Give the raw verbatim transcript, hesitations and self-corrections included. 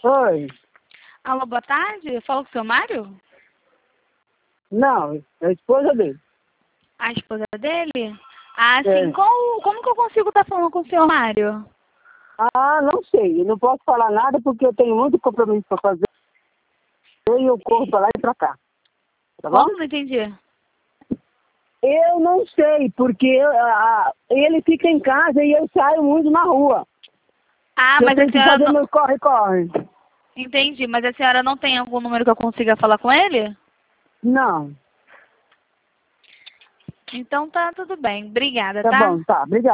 Oi. Alô, boa tarde. Fala com o seu Mário? Não, é a esposa dele. A esposa dele? Ah, sim. É. Como, como que eu consigo estar falando com o seu Mário? Ah, não sei. Eu não posso falar nada porque eu tenho muito compromisso para fazer. E eu corro para lá e para cá. Tá bom? Como? Não entendi. Eu não sei, porque eu, a, ele fica em casa e eu saio muito na rua. Ah, Eu mas a tenho que senhora fazer não... meus corre-corre. Entendi, mas a senhora não tem algum número que eu consiga falar com ele? Não. Então tá tudo bem. Obrigada, Tá tá? bom, tá. Obrigado.